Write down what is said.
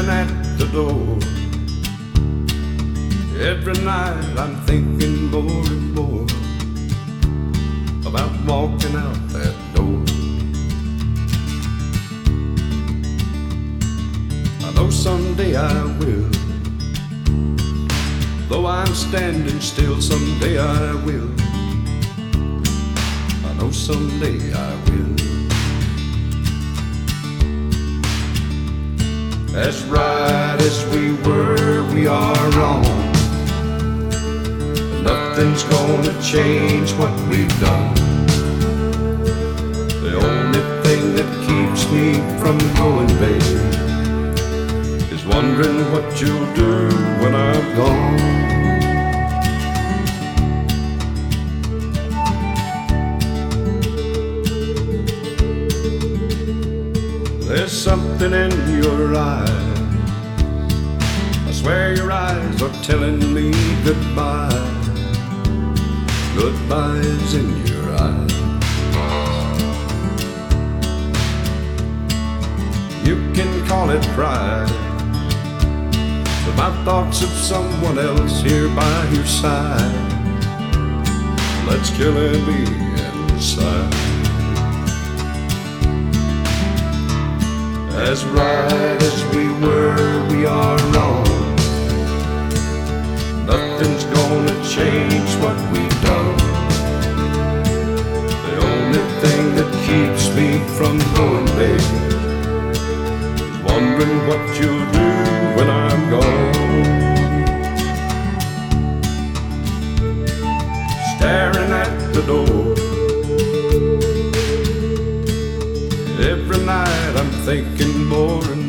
staring at the door. Every night I'm thinking more and more about walking out that door. I know someday I will. Though I'm standing still, someday I will. I know someday I will. As right as we were, we are wrong. Nothing's gonna change what we've done. The only thing that keeps me from going, babe, is wondering what you'll do when I'm gone. There's something in your eyes, I swear your eyes are telling me goodbye. Goodbye is in your eyes. You can call it pride, but my thoughts of someone else here by your side, that's killing me inside. As right as we were, we are wrong. Nothing's gonna change what we've done. The only thing that keeps me from going, baby, is wondering what you'll do when I'm gone. Staring at the door. Every night I'm thinking more and